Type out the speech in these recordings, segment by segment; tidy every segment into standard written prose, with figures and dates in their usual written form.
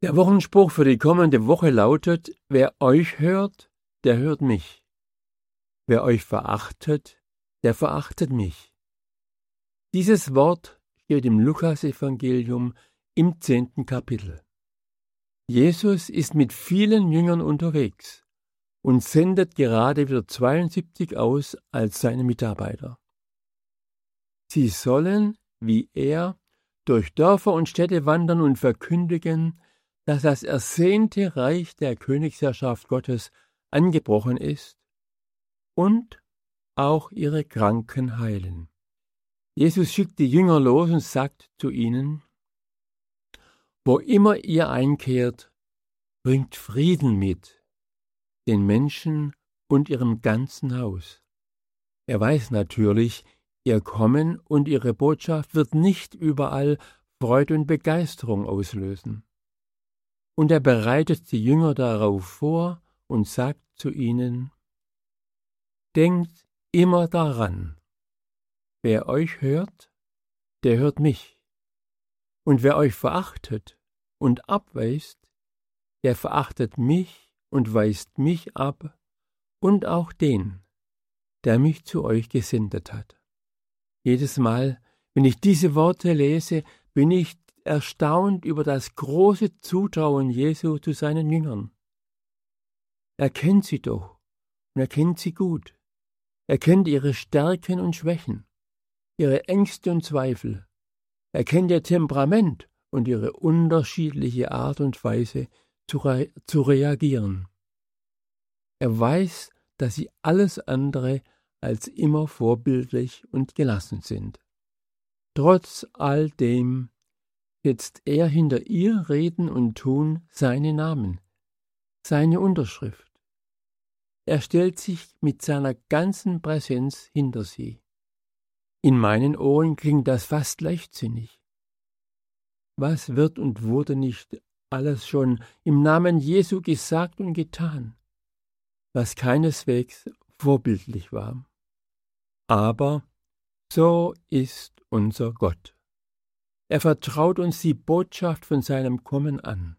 Der Wochenspruch für die kommende Woche lautet: Wer euch hört, der hört mich. Wer euch verachtet, der verachtet mich. Dieses Wort steht im Lukasevangelium im 10. Kapitel. Jesus ist mit vielen Jüngern unterwegs und sendet gerade wieder 72 aus als seine Mitarbeiter. Sie sollen, wie er, durch Dörfer und Städte wandern und verkündigen, dass das ersehnte Reich der Königsherrschaft Gottes angebrochen ist und auch ihre Kranken heilen. Jesus schickt die Jünger los und sagt zu ihnen: Wo immer ihr einkehrt, bringt Frieden mit, den Menschen und ihrem ganzen Haus. Er weiß natürlich, ihr Kommen und ihre Botschaft wird nicht überall Freude und Begeisterung auslösen. Und er bereitet die Jünger darauf vor und sagt zu ihnen: Denkt immer daran, wer euch hört, der hört mich. Und wer euch verachtet und abweist, der verachtet mich und weist mich ab und auch den, der mich zu euch gesendet hat. Jedes Mal, wenn ich diese Worte lese, bin ich erstaunt über das große Zutrauen Jesu zu seinen Jüngern. Er kennt sie doch und er kennt sie gut. Er kennt ihre Stärken und Schwächen, ihre Ängste und Zweifel. Er kennt ihr Temperament und ihre unterschiedliche Art und Weise zu reagieren. Er weiß, dass sie alles andere als immer vorbildlich und gelassen sind. Trotz all dem setzt er hinter ihr Reden und Tun seine Namen, seine Unterschrift. Er stellt sich mit seiner ganzen Präsenz hinter sie. In meinen Ohren klingt das fast leichtsinnig. Was wird und wurde nicht alles schon im Namen Jesu gesagt und getan, was keineswegs vorbildlich war. Aber so ist unser Gott. Er vertraut uns die Botschaft von seinem Kommen an.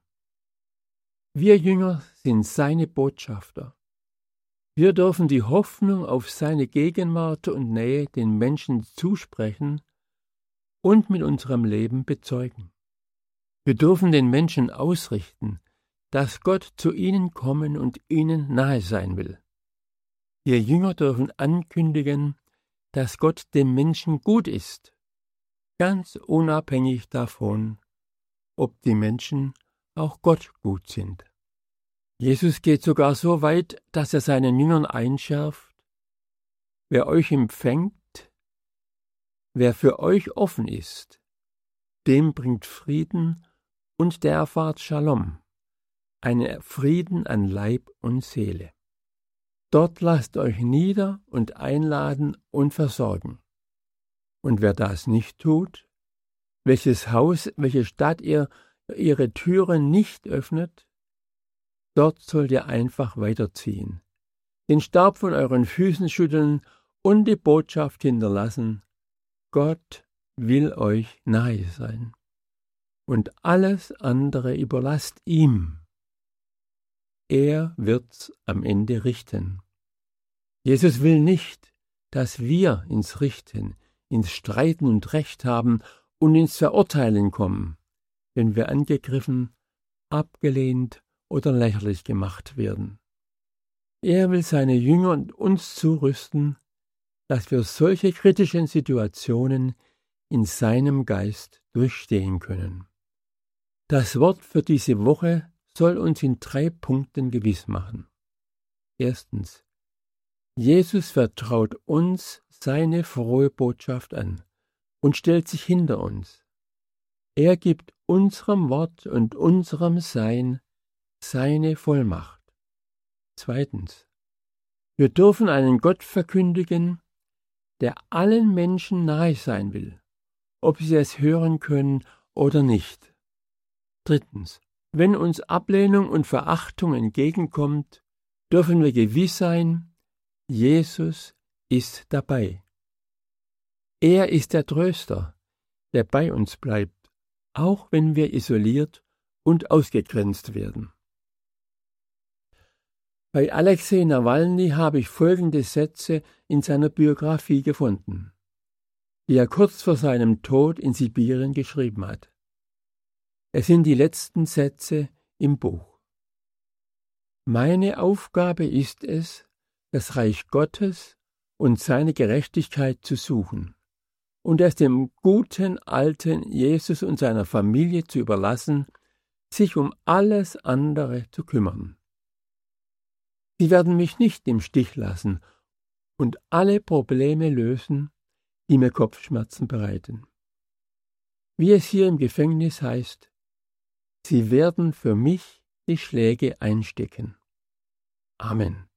Wir Jünger sind seine Botschafter. Wir dürfen die Hoffnung auf seine Gegenwart und Nähe den Menschen zusprechen und mit unserem Leben bezeugen. Wir dürfen den Menschen ausrichten, dass Gott zu ihnen kommen und ihnen nahe sein will. Wir Jünger dürfen ankündigen, dass Gott dem Menschen gut ist, ganz unabhängig davon, ob die Menschen auch Gott gut sind. Jesus geht sogar so weit, dass er seinen Jüngern einschärft: Wer euch empfängt, wer für euch offen ist, dem bringt Frieden und der erfahrt Shalom, einen Frieden an Leib und Seele. Dort lasst euch nieder und einladen und versorgen. Und wer das nicht tut, welches Haus, welche Stadt ihr ihre Türen nicht öffnet, dort sollt ihr einfach weiterziehen, den Staub von euren Füßen schütteln und die Botschaft hinterlassen: Gott will euch nahe sein. Und alles andere überlasst ihm. Er wird's am Ende richten. Jesus will nicht, dass wir ins Richten, ins Streiten und Recht haben und ins Verurteilen kommen, wenn wir angegriffen, abgelehnt oder lächerlich gemacht werden. Er will seine Jünger und uns zurüsten, dass wir solche kritischen Situationen in seinem Geist durchstehen können. Das Wort für diese Woche soll uns in 3 Punkten gewiss machen. Erstens: Jesus vertraut uns seine frohe Botschaft an und stellt sich hinter uns. Er gibt unserem Wort und unserem Sein seine Vollmacht. Zweitens: Wir dürfen einen Gott verkündigen, der allen Menschen nahe sein will, ob sie es hören können oder nicht. Drittens: Wenn uns Ablehnung und Verachtung entgegenkommt, dürfen wir gewiss sein, Jesus ist dabei. Er ist der Tröster, der bei uns bleibt, auch wenn wir isoliert und ausgegrenzt werden. Bei Alexei Nawalny habe ich folgende Sätze in seiner Biografie gefunden, die er kurz vor seinem Tod in Sibirien geschrieben hat. Es sind die letzten Sätze im Buch. Meine Aufgabe ist es, das Reich Gottes und seine Gerechtigkeit zu suchen und es dem guten alten Jesus und seiner Familie zu überlassen, sich um alles andere zu kümmern. Sie werden mich nicht im Stich lassen und alle Probleme lösen, die mir Kopfschmerzen bereiten. Wie es hier im Gefängnis heißt, sie werden für mich die Schläge einstecken. Amen.